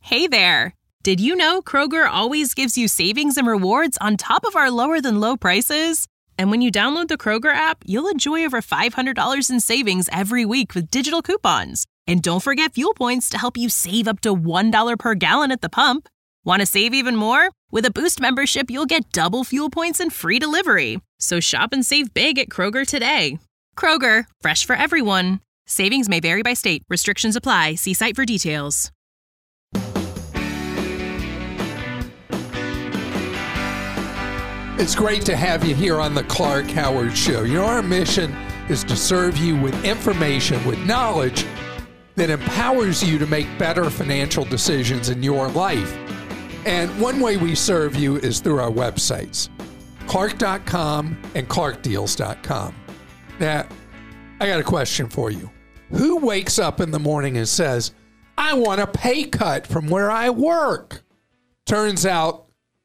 Hey there! Did you know Kroger always gives you savings and rewards on top of our lower-than-low prices? And when you download the Kroger app, you'll enjoy over $500 in savings every week with digital coupons. And don't forget fuel points to help you save up to $1 per gallon at the pump. Want to save even more? With a Boost membership, you'll get double fuel points and free delivery. So shop and save big at Kroger today. Kroger, fresh for everyone. Savings may vary by state. Restrictions apply. See site for details. It's great to have you here on the Clark Howard Show. You know, our mission is to serve you with information, with knowledge that empowers you to make better financial decisions in your life. And one way we serve you is through our websites, Clark.com and ClarkDeals.com. Now, I got a question for you. Who wakes up in the morning and says, I want a pay cut from where I work? Turns out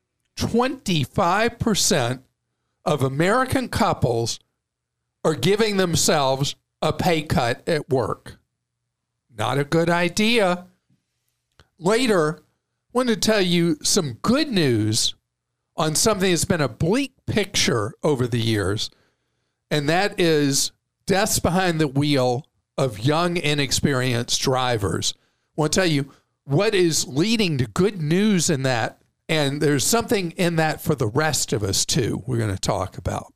25% of American couples are giving themselves a pay cut at work. Not a good idea. Later, I want to tell you some good news on something that's been a bleak picture over the years, and that is deaths behind the wheel of young, inexperienced drivers. I want to tell you what is leading to good news in that. And there's something in that for the rest of us, too, we're going to talk about.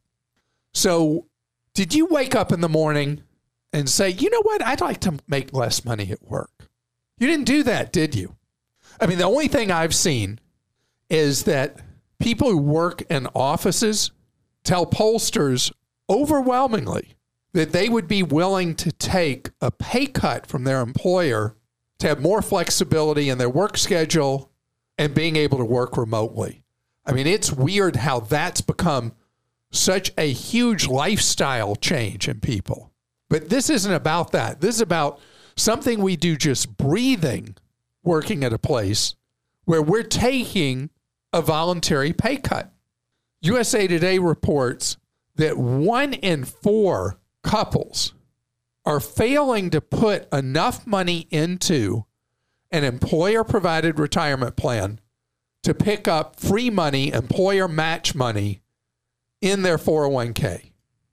So did you wake up in the morning and say, you know what, I'd like to make less money at work? You didn't do that, did you? I mean, the only thing I've seen is that people who work in offices tell pollsters overwhelmingly that they would be willing to take a pay cut from their employer to have more flexibility in their work schedule and being able to work remotely. I mean, it's weird how that's become such a huge lifestyle change in people. But this isn't about that. This is about something we do just breathing, working at a place where we're taking a voluntary pay cut. USA Today reports that 1 in 4 couples are failing to put enough money into an employer-provided retirement plan to pick up free money, employer match money in their 401k.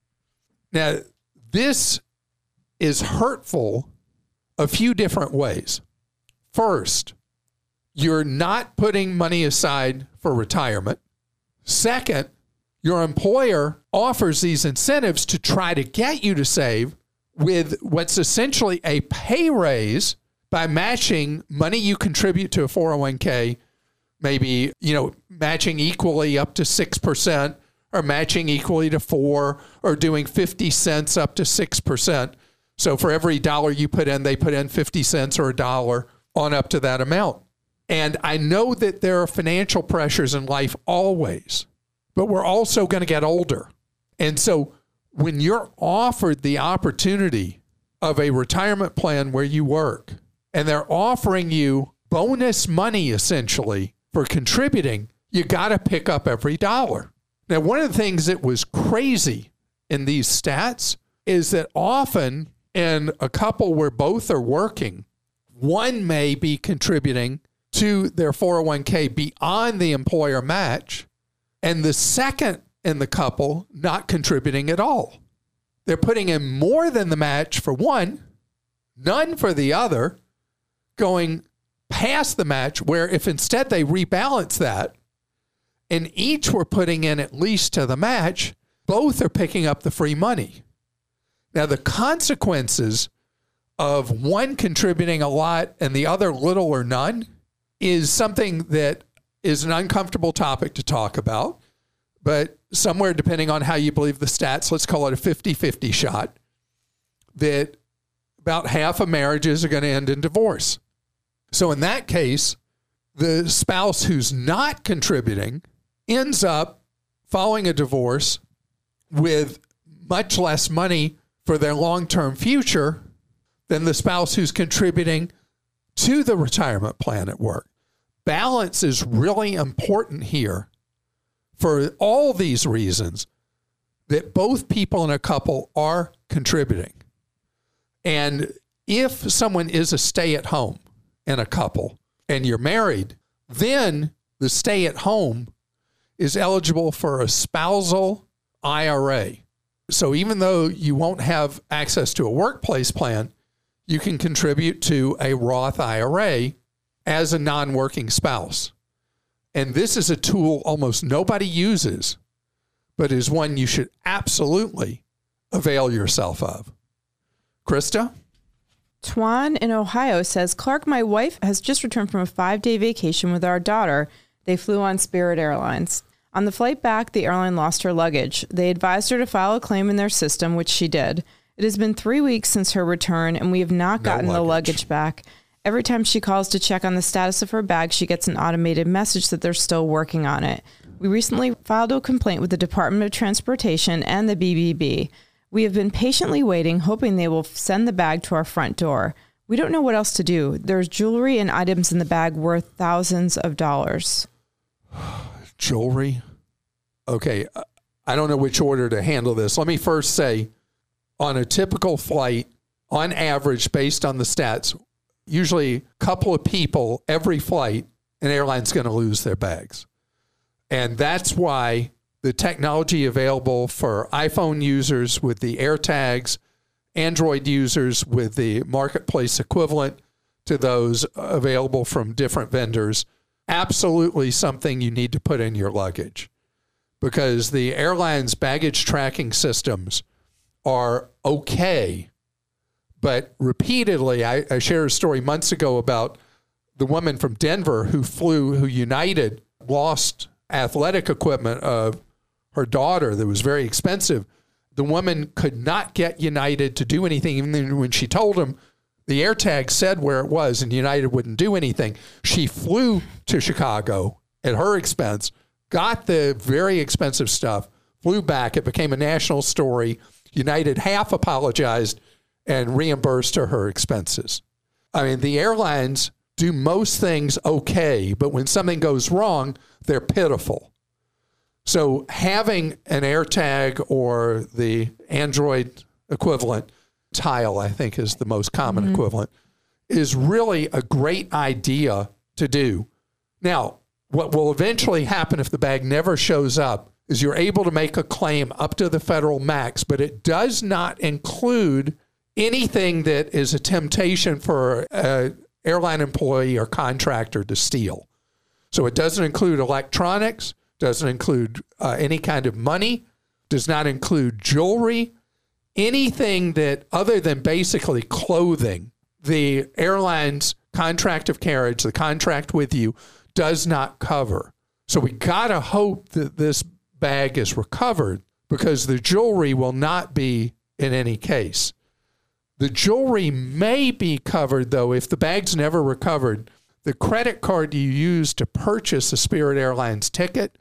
Now, this is hurtful a few different ways. First, you're not putting money aside for retirement. Second, your employer offers these incentives to try to get you to save with what's essentially a pay raise by matching money you contribute to a 401k, maybe, matching equally up to 6% or matching equally to 4 or doing 50 cents up to 6%. So for every dollar you put in, they put in 50 cents or $1 on up to that amount. And I know that there are financial pressures in life always, but we're also going to get older. And so when you're offered the opportunity of a retirement plan where you work, and they're offering you bonus money, essentially, for contributing, you got to pick up every dollar. Now, one of the things that was crazy in these stats is that often in a couple where both are working, one may be contributing to their 401k beyond the employer match, and the second in the couple not contributing at all. They're putting in more than the match for one, none for the other, going past the match, where if instead they rebalance that and each were putting in at least to the match, both are picking up the free money. Now, the consequences of one contributing a lot and the other little or none is something that is an uncomfortable topic to talk about, but somewhere, depending on how you believe the stats, let's call it a 50-50 shot, that about half of marriages are going to end in divorce. So in that case, the spouse who's not contributing ends up following a divorce with much less money for their long-term future than the spouse who's contributing to the retirement plan at work. Balance is really important here for all these reasons, that both people in a couple are contributing. And if someone is a stay-at-home in a couple, and you're married, then the stay-at-home is eligible for a spousal IRA. So even though you won't have access to a workplace plan, you can contribute to a Roth IRA as a non-working spouse. And this is a tool almost nobody uses, but is one you should absolutely avail yourself of. Krista? Twan in Ohio says, Clark, my wife has just returned from a 5-day vacation with our daughter. They flew on Spirit Airlines. On the flight back, the airline lost her luggage. They advised her to file a claim in their system, which she did. It has been 3 weeks since her return, and we have not gotten the luggage back. Every time she calls to check on the status of her bag, she gets an automated message that they're still working on it. We recently filed a complaint with the Department of Transportation and the BBB. We have been patiently waiting, hoping they will send the bag to our front door. We don't know what else to do. There's jewelry and items in the bag worth thousands of dollars. Jewelry? Okay, I don't know which order to handle this. Let me first say, on a typical flight, on average, based on the stats, usually a couple of people every flight, an airline's going to lose their bags. And that's why the technology available for iPhone users with the AirTags, Android users with the marketplace equivalent to those available from different vendors, absolutely something you need to put in your luggage. Because the airline's baggage tracking systems are okay, but repeatedly, I shared a story months ago about the woman from Denver who United lost athletic equipment of her daughter that was very expensive. The woman could not get United to do anything, even when she told them the AirTag said where it was and United wouldn't do anything. She flew to Chicago at her expense, got the very expensive stuff, flew back. It became a national story. United half apologized and reimbursed her expenses. I mean, the airlines do most things okay, but when something goes wrong, they're pitiful. So having an AirTag or the Android equivalent, Tile, I think is the most common equivalent, is really a great idea to do. Now, what will eventually happen if the bag never shows up is you're able to make a claim up to the federal max, but it does not include anything that is a temptation for an airline employee or contractor to steal. So it doesn't include electronics, doesn't include any kind of money, does not include jewelry, anything that other than basically clothing, the airline's contract of carriage, the contract with you, does not cover. So we got to hope that this bag is recovered because the jewelry will not be in any case. The jewelry may be covered, though, if the bag's never recovered. The credit card you use to purchase a Spirit Airlines ticket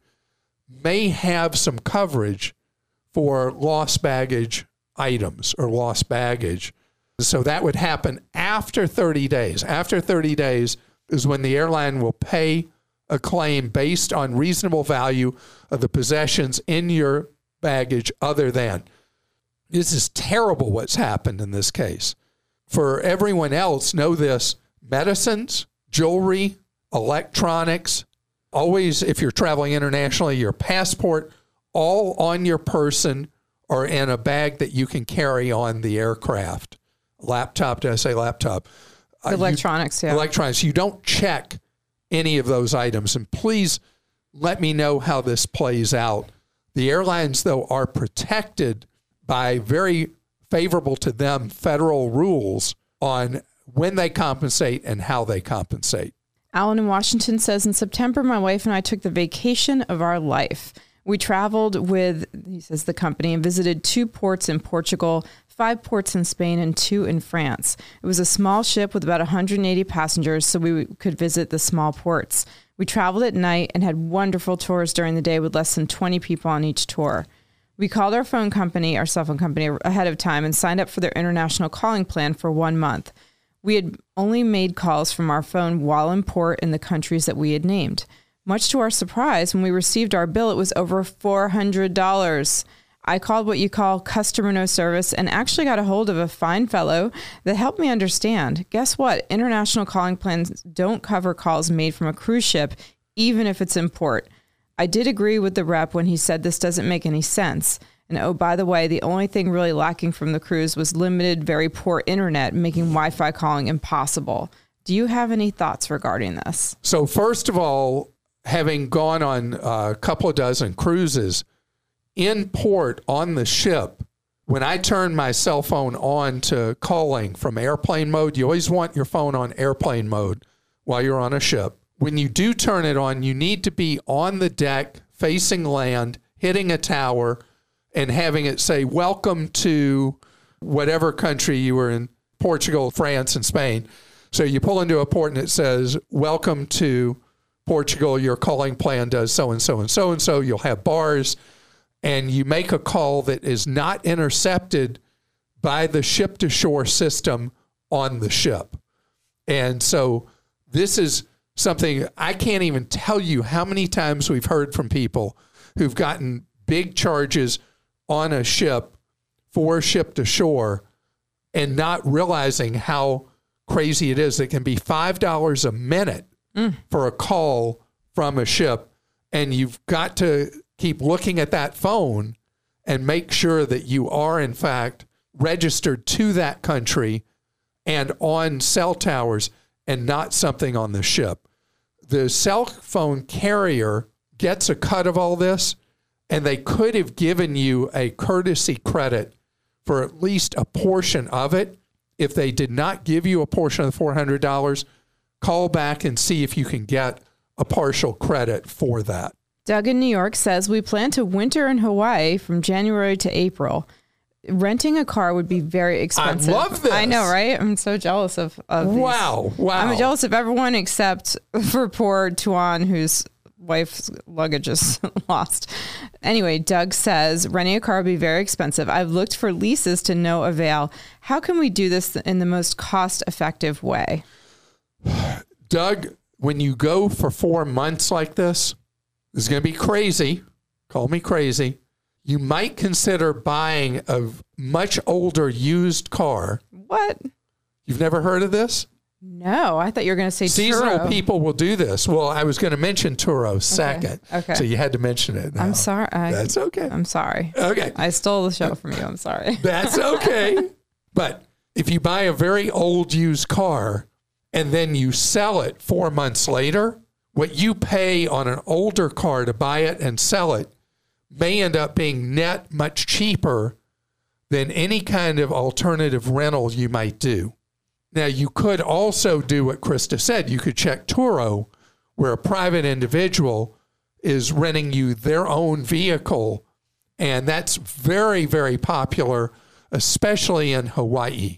may have some coverage for lost baggage items or lost baggage. So that would happen after 30 days. After 30 days is when the airline will pay a claim based on reasonable value of the possessions in your baggage other than. This is terrible what's happened in this case. For everyone else, know this: medicines, jewelry, electronics, always, if you're traveling internationally, your passport, all on your person or in a bag that you can carry on the aircraft. Laptop, did I say laptop? Electronics, yeah. Electronics. You don't check any of those items. And please let me know how this plays out. The airlines, though, are protected by very favorable to them federal rules on when they compensate and how they compensate. Alan in Washington says, in September, my wife and I took the vacation of our life. We traveled with, he says, the company and visited 2 ports in Portugal, 5 ports in Spain, and 2 in France. It was a small ship with about 180 passengers, so we could visit the small ports. We traveled at night and had wonderful tours during the day with less than 20 people on each tour. We called our cell phone company, ahead of time and signed up for their international calling plan for 1 month. We had only made calls from our phone while in port in the countries that we had named. Much to our surprise, when we received our bill, it was over $400. I called what you call customer no service and actually got a hold of a fine fellow that helped me understand. Guess what? International calling plans don't cover calls made from a cruise ship, even if it's in port. I did agree with the rep when he said this doesn't make any sense. And oh, by the way, the only thing really lacking from the cruise was limited, very poor internet, making Wi-Fi calling impossible. Do you have any thoughts regarding this? So first of all, having gone on a couple of dozen cruises, in port on the ship, when I turn my cell phone on to calling from airplane mode, you always want your phone on airplane mode while you're on a ship. When you do turn it on, you need to be on the deck, facing land, hitting a tower, and having it say, welcome to whatever country you were in, Portugal, France, and Spain. So you pull into a port and it says, welcome to Portugal, your calling plan does so-and-so and so-and-so. You'll have bars, and you make a call that is not intercepted by the ship-to-shore system on the ship. And so this is something I can't even tell you how many times we've heard from people who've gotten big charges on a ship for ship-to-shore and not realizing how crazy it is. It can be $5 a minute for a call from a ship, and you've got to keep looking at that phone and make sure that you are, in fact, registered to that country and on cell towers and not something on the ship. The cell phone carrier gets a cut of all this, and they could have given you a courtesy credit for at least a portion of it. If they did not give you a portion of the $400, call back and see if you can get a partial credit for that. Doug in New York says, we plan to winter in Hawaii from January to April. Renting a car would be very expensive. I love this. I know, right? I'm so jealous of these. Wow. I'm jealous of everyone except for poor Tuan, whose wife's luggage is lost. Anyway, Doug says, renting a car would be very expensive. I've looked for leases to no avail. How can we do this in the most cost-effective way? Doug, when you go for 4 months like this is going to be crazy. Call me crazy. You might consider buying a much older used car. What? You've never heard of this? No, I thought you were going to say Seasonal Turo. people will do this. Well, I was going to mention Turo second. Okay. So you had to mention it now. I'm sorry. That's okay. I'm sorry. Okay. I stole the show from you. I'm sorry. That's okay. But if you buy a very old used car and then you sell it 4 months later, what you pay on an older car to buy it and sell it may end up being net much cheaper than any kind of alternative rental you might do. Now, you could also do what Krista said. You could check Turo, where a private individual is renting you their own vehicle, and that's very, very popular, especially in Hawaii.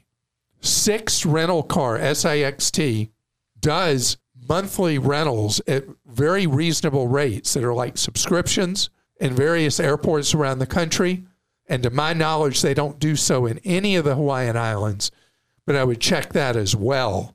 Sixt Rental Car, SIXT, does monthly rentals at very reasonable rates that are like subscriptions in various airports around the country. And to my knowledge, they don't do so in any of the Hawaiian Islands, but I would check that as well.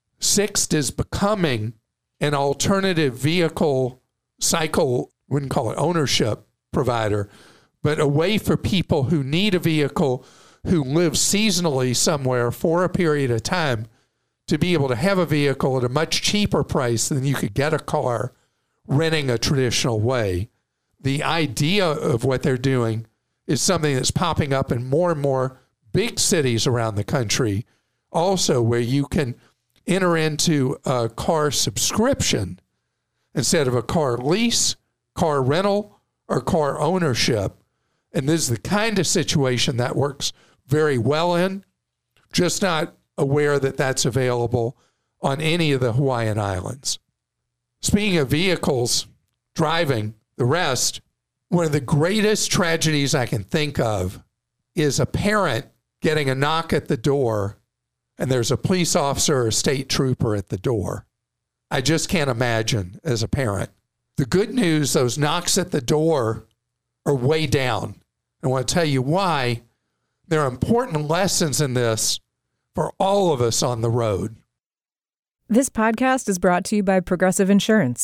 Sixt is becoming an alternative vehicle cycle, wouldn't call it ownership provider, but a way for people who need a vehicle, who live seasonally somewhere for a period of time, to be able to have a vehicle at a much cheaper price than you could get a car renting a traditional way. The idea of what they're doing is something that's popping up in more and more big cities around the country also, where you can enter into a car subscription instead of a car lease, car rental, or car ownership. And this is the kind of situation that works very well in, just not aware that that's available on any of the Hawaiian Islands. Speaking of vehicles, driving, the rest, one of the greatest tragedies I can think of is a parent getting a knock at the door and there's a police officer or a state trooper at the door. I just can't imagine as a parent. The good news, those knocks at the door are way down. I want to tell you why. There are important lessons in this for all of us on the road. This podcast is brought to you by Progressive Insurance.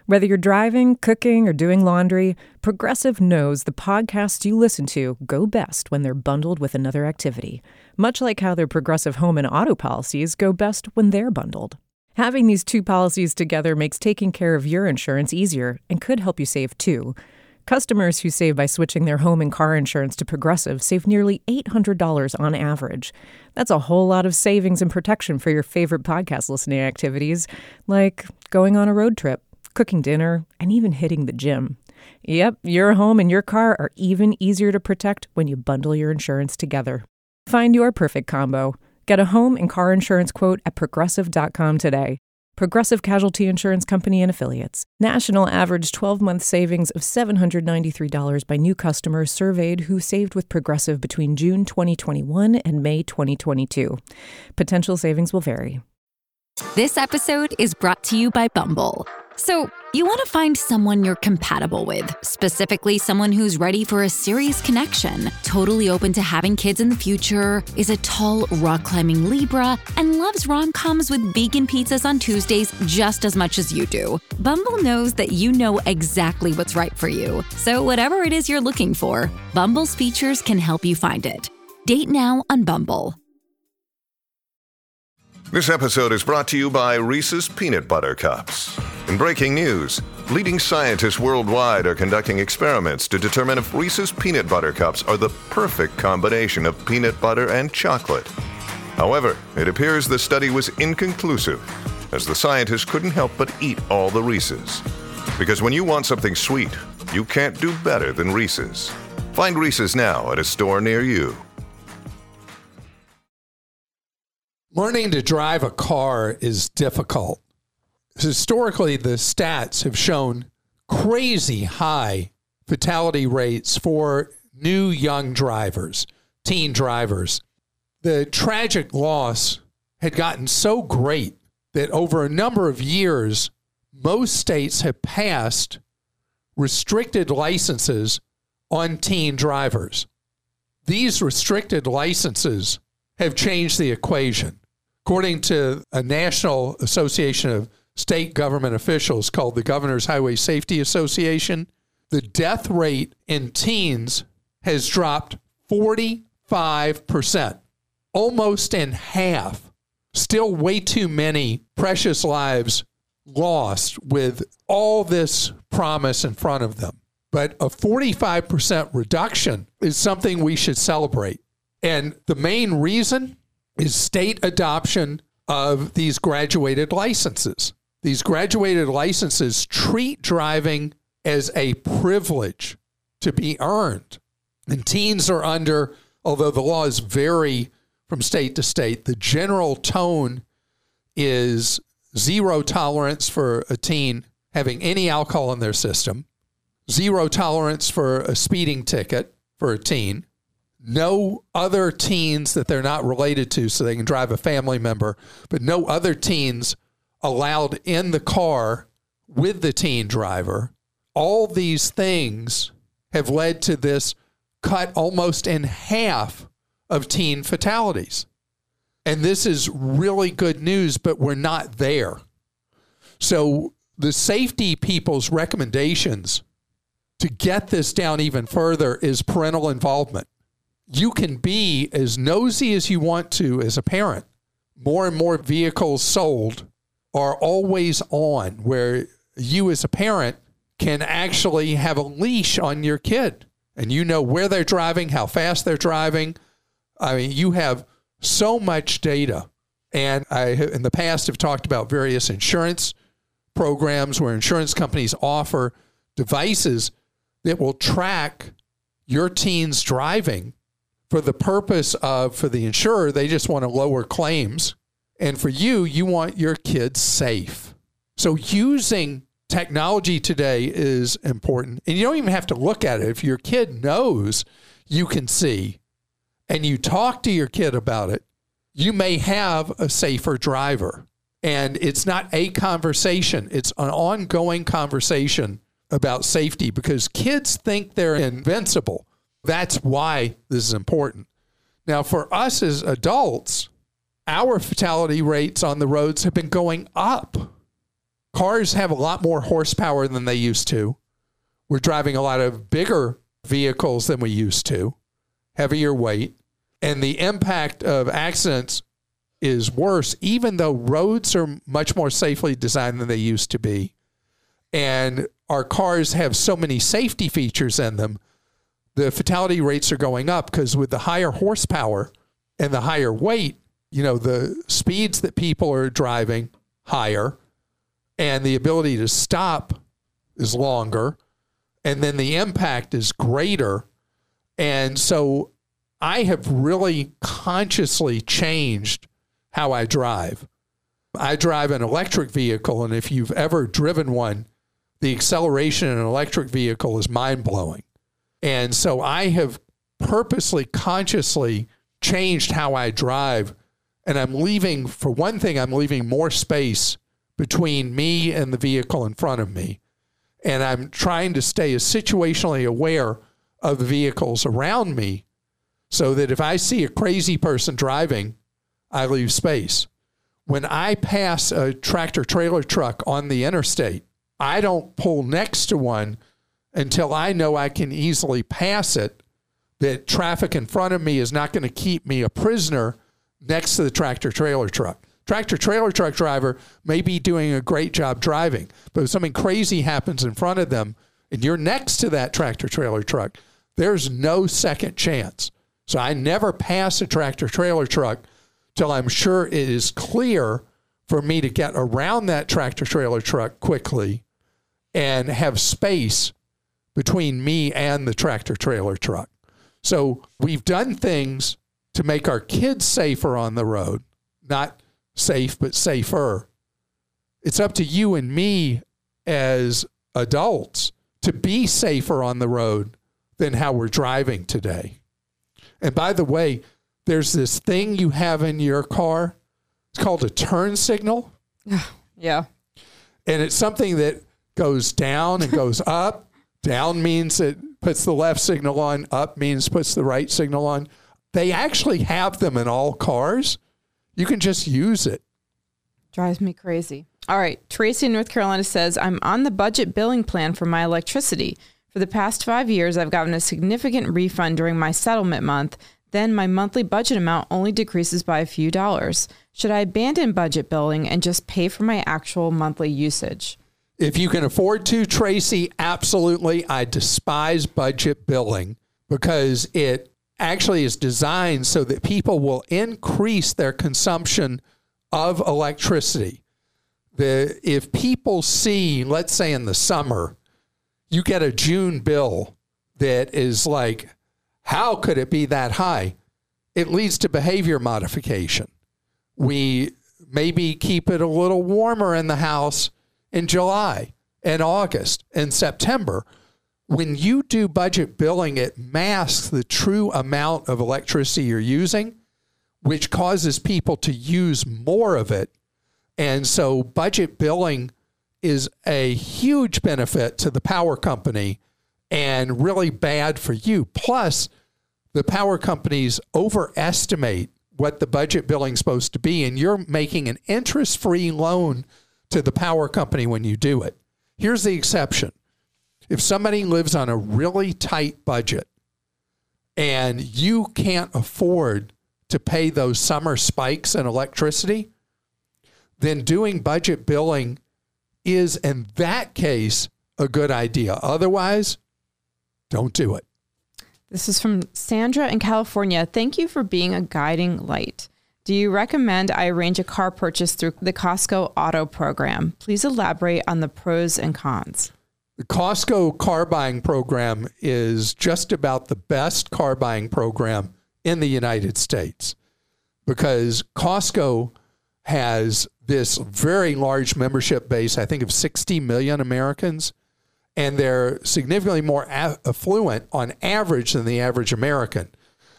Whether you're driving, cooking, or doing laundry, Progressive knows the podcasts you listen to go best when they're bundled with another activity, much like how their Progressive home and auto policies go best when they're bundled. Having these two policies together makes taking care of your insurance easier and could help you save too. Customers who save by switching their home and car insurance to Progressive save nearly $800 on average. That's a whole lot of savings and protection for your favorite podcast listening activities, like going on a road trip, cooking dinner, and even hitting the gym. Yep, your home and your car are even easier to protect when you bundle your insurance together. Find your perfect combo. Get a home and car insurance quote at Progressive.com today. Progressive Casualty Insurance Company and Affiliates. National average 12-month savings of $793 by new customers surveyed who saved with Progressive between June 2021 and May 2022. Potential savings will vary. This episode is brought to you by Bumble. So, you want to find someone you're compatible with, specifically someone who's ready for a serious connection, totally open to having kids in the future, is a tall, rock-climbing Libra, and loves rom-coms with vegan pizzas on Tuesdays just as much as you do. Bumble knows that you know exactly what's right for you. So whatever it is you're looking for, Bumble's features can help you find it. Date now on Bumble. This episode is brought to you by Reese's Peanut Butter Cups. In breaking news, leading scientists worldwide are conducting experiments to determine if Reese's Peanut Butter Cups are the perfect combination of peanut butter and chocolate. However, it appears the study was inconclusive, as the scientists couldn't help but eat all the Reese's. Because when you want something sweet, you can't do better than Reese's. Find Reese's now at a store near you. Learning to drive a car is difficult. Historically, the stats have shown crazy high fatality rates for new young drivers, teen drivers. The tragic loss had gotten so great that over a number of years, most states have passed restricted licenses on teen drivers. These restricted licenses have changed the equation. According to a National Association of State Government Officials called the Governor's Highway Safety Association, the death rate in teens has dropped 45%, almost in half. Still way too many precious lives lost with all this promise in front of them. But a 45% reduction is something we should celebrate. And the main reason is state adoption of these graduated licenses. These graduated licenses treat driving as a privilege to be earned. And teens are under, although the laws vary from state to state, the general tone is zero tolerance for a teen having any alcohol in their system, zero tolerance for a speeding ticket for a teen, no other teens that they're not related to so they can drive a family member, but no other teens allowed in the car with the teen driver. All these things have led to this cut almost in half of teen fatalities. And this is really good news, but we're not there. So the safety people's recommendations to get this down even further is parental involvement. You can be as nosy as you want to as a parent. More and more vehicles sold are always on, where you as a parent can actually have a leash on your kid and you know where they're driving, how fast they're driving. I mean, you have so much data. And I, in the past, have talked about various insurance programs where insurance companies offer devices that will track your teen's driving for the purpose of, for the insurer, they just want to lower claims. And for you, you want your kids safe. So using technology today is important. And you don't even have to look at it. If your kid knows you can see and you talk to your kid about it, you may have a safer driver. And it's not a conversation. It's an ongoing conversation about safety because kids think they're invincible. That's why this is important. Now, for us as adults, our fatality rates on the roads have been going up. Cars have a lot more horsepower than they used to. We're driving a lot of bigger vehicles than we used to, heavier weight, and the impact of accidents is worse, even though roads are much more safely designed than they used to be. And our cars have so many safety features in them, the fatality rates are going up because with the higher horsepower and the higher weight, the speeds that people are driving higher and the ability to stop is longer. And then the impact is greater. And so I have really consciously changed how I drive. I drive an electric vehicle, and if you've ever driven one, the acceleration in an electric vehicle is mind-blowing. And so I have purposely, consciously changed how I drive. And I'm leaving more space between me and the vehicle in front of me. And I'm trying to stay as situationally aware of the vehicles around me so that if I see a crazy person driving, I leave space. When I pass a tractor trailer truck on the interstate, I don't pull next to one until I know I can easily pass it, that traffic in front of me is not going to keep me a prisoner next to the tractor trailer truck. Tractor trailer truck driver may be doing a great job driving, but if something crazy happens in front of them and you're next to that tractor trailer truck, there's no second chance. So I never pass a tractor trailer truck till I'm sure it is clear for me to get around that tractor trailer truck quickly and have space between me and the tractor trailer truck. So we've done things to make our kids safer on the road, not safe, but safer. It's up to you and me as adults to be safer on the road than how we're driving today. And by the way, there's this thing you have in your car. It's called a turn signal. Yeah. And it's something that goes down and goes up. Down means it puts the left signal on. Up means puts the right signal on. They actually have them in all cars. You can just use it. Drives me crazy. All right. Tracy in North Carolina says, I'm on the budget billing plan for my electricity. For the past 5 years, I've gotten a significant refund during my settlement month. Then my monthly budget amount only decreases by a few dollars. Should I abandon budget billing and just pay for my actual monthly usage? If you can afford to, Tracy, absolutely. I despise budget billing because it actually is designed so that people will increase their consumption of electricity. If people see, let's say in the summer, you get a June bill that is like, how could it be that high? It leads to behavior modification. We maybe keep it a little warmer in the house in July and August and September. When you do budget billing, it masks the true amount of electricity you're using, which causes people to use more of it. And so budget billing is a huge benefit to the power company and really bad for you. Plus, the power companies overestimate what the budget billing is supposed to be, and you're making an interest-free loan to the power company when you do it. Here's the exception. If somebody lives on a really tight budget and you can't afford to pay those summer spikes in electricity, then doing budget billing is, in that case, a good idea. Otherwise, don't do it. This is from Sandra in California. Thank you for being a guiding light. Do you recommend I arrange a car purchase through the Costco Auto Program? Please elaborate on the pros and cons. The Costco car buying program is just about the best car buying program in the United States because Costco has this very large membership base, I think of 60 million Americans, and they're significantly more affluent on average than the average American.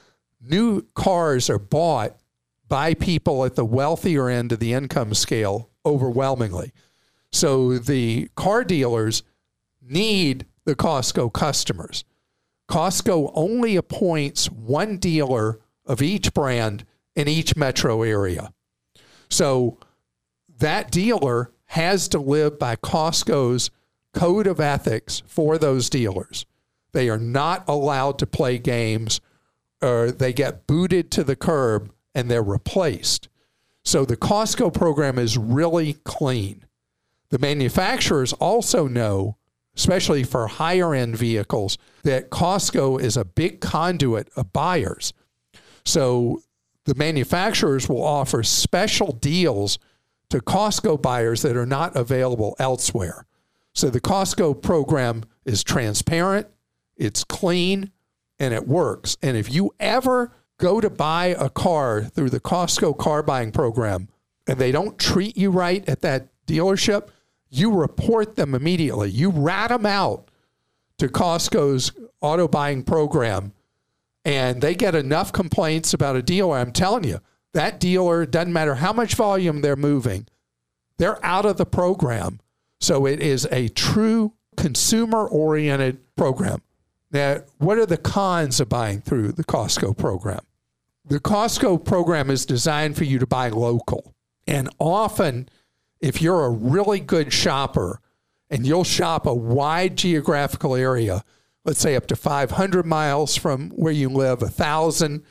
New cars are bought by people at the wealthier end of the income scale overwhelmingly. So the car dealers need the Costco customers. Costco only appoints one dealer of each brand in each metro area. So that dealer has to live by Costco's code of ethics for those dealers. They are not allowed to play games, or they get booted to the curb and they're replaced. So the Costco program is really clean. The manufacturers also know, especially for higher end vehicles, that Costco is a big conduit of buyers. So the manufacturers will offer special deals to Costco buyers that are not available elsewhere. So the Costco program is transparent, it's clean, and it works. And if you ever go to buy a car through the Costco car buying program and they don't treat you right at that dealership, you report them immediately. You rat them out to Costco's auto buying program, and they get enough complaints about a dealer. I'm telling you, that dealer, doesn't matter how much volume they're moving, they're out of the program. So it is a true consumer-oriented program. Now, what are the cons of buying through the Costco program? The Costco program is designed for you to buy local. And often, if you're a really good shopper and you'll shop a wide geographical area, let's say up to 500 miles from where you live, 1,000,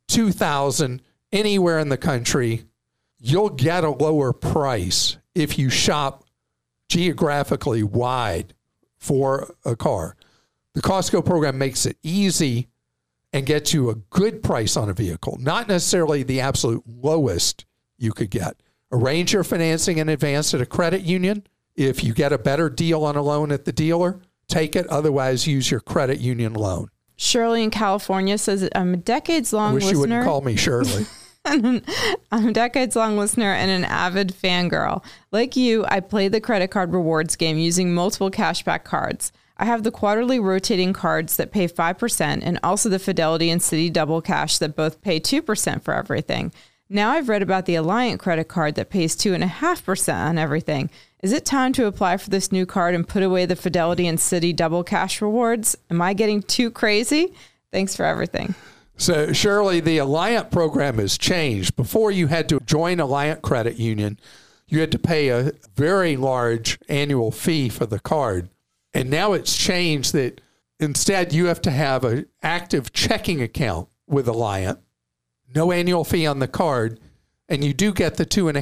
2,000, anywhere in the country, you'll get a lower price if you shop geographically wide for a car. The Costco program makes it easy and gets you a good price on a vehicle, not necessarily the absolute lowest you could get. Arrange your financing in advance at a credit union. If you get a better deal on a loan at the dealer, take it. Otherwise, use your credit union loan. Shirley in California says, I'm a decades-long listener. I wish you wouldn't call me Shirley. I'm a decades-long listener and an avid fangirl. Like you, I play the credit card rewards game using multiple cashback cards. I have the quarterly rotating cards that pay 5% and also the Fidelity and Citi Double Cash that both pay 2% for everything. Now I've read about the Alliant credit card that pays 2.5% on everything. Is it time to apply for this new card and put away the Fidelity and Citi Double Cash rewards? Am I getting too crazy? Thanks for everything. So, Shirley, the Alliant program has changed. Before, you had to join Alliant Credit Union. You had to pay a very large annual fee for the card. And now it's changed that instead you have to have an active checking account with Alliant, no annual fee on the card, and you do get the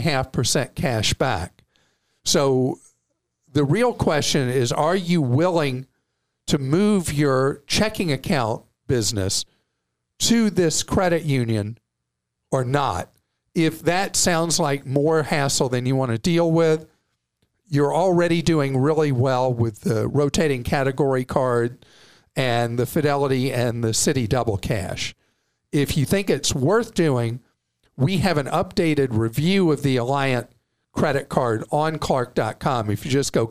2.5% cash back. So the real question is, are you willing to move your checking account business to this credit union or not? If that sounds like more hassle than you want to deal with, you're already doing really well with the rotating category card and the Fidelity and the Citi Double Cash. If you think it's worth doing, we have an updated review of the Alliant credit card on Clark.com. If you just go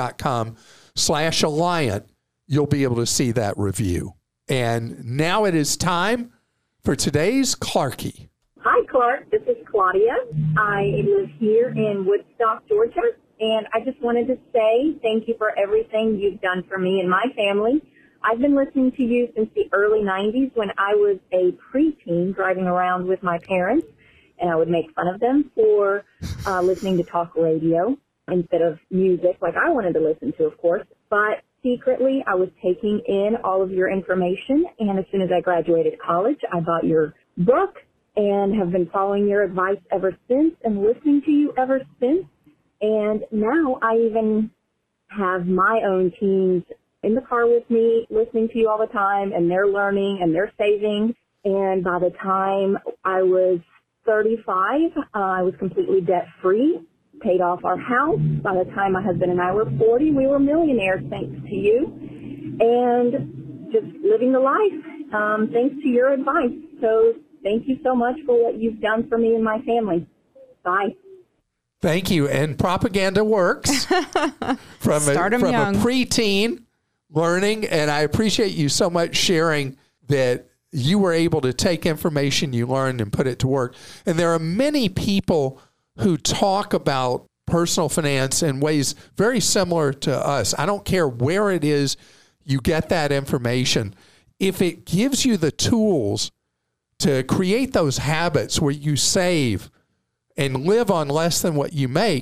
Clark.com/Alliant, you'll be able to see that review. And now it is time for today's Clarkie. Hi, Clark. This is Claudia. I live here in Woodstock, Georgia. And I just wanted to say thank you for everything you've done for me and my family. I've been listening to you since the early 90s when I was a preteen driving around with my parents, and I would make fun of them for listening to talk radio instead of music like I wanted to listen to, of course. But secretly, I was taking in all of your information, and as soon as I graduated college, I bought your book and have been following your advice ever since and listening to you ever since. And now I even have my own teens in the car with me, listening to you all the time, and they're learning and they're saving. And by the time I was 35, I was completely debt-free, paid off our house. By the time my husband and I were 40, we were millionaires thanks to you. And just living the life thanks to your advice. So thank you so much for what you've done for me and my family. Bye. Thank you. And propaganda works from a preteen learning. And I appreciate you so much sharing that you were able to take information you learned and put it to work. And there are many people who talk about personal finance in ways very similar to us. I don't care where it is you get that information. If it gives you the tools to create those habits where you save and live on less than what you make,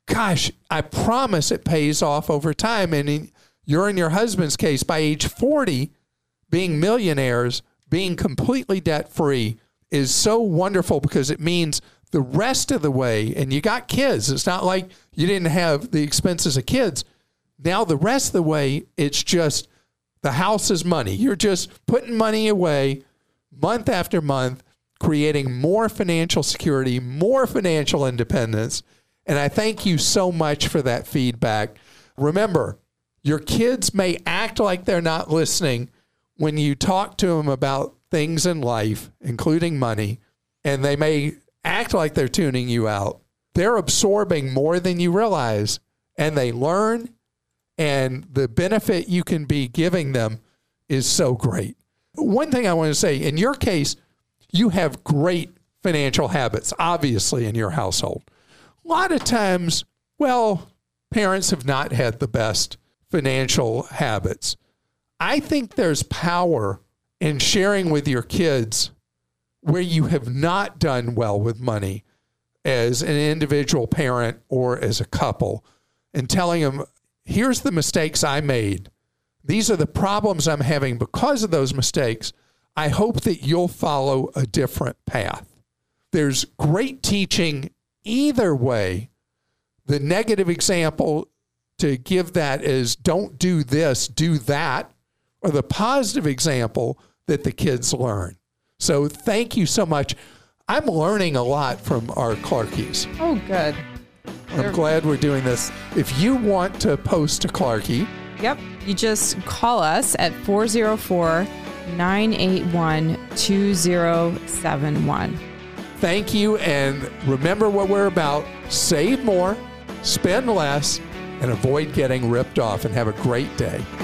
gosh, I promise it pays off over time. And you're in your husband's case, by age 40, being millionaires, being completely debt-free is so wonderful because it means the rest of the way, and you got kids. It's not like you didn't have the expenses of kids. Now the rest of the way, it's just the house is money. You're just putting money away month after month, creating more financial security, more financial independence. And I thank you so much for that feedback. Remember, your kids may act like they're not listening when you talk to them about things in life, including money, and they may act like they're tuning you out. They're absorbing more than you realize, and they learn, and the benefit you can be giving them is so great. One thing I want to say, in your case, you have great financial habits, obviously, in your household. A lot of times, well, parents have not had the best financial habits. I think there's power in sharing with your kids where you have not done well with money as an individual parent or as a couple, and telling them, here's the mistakes I made. These are the problems I'm having because of those mistakes. I hope that you'll follow a different path. There's great teaching either way. The negative example, to give that is don't do this, do that, or the positive example that the kids learn. So thank you so much. I'm learning a lot from our Clarkies. Oh, good. I'm glad we're doing this. If you want to post a Clarkie, Yep. You just call us at 404-981-2071. thank you. And remember what we're about. Save more, spend less, and avoid getting ripped off. And have a great day.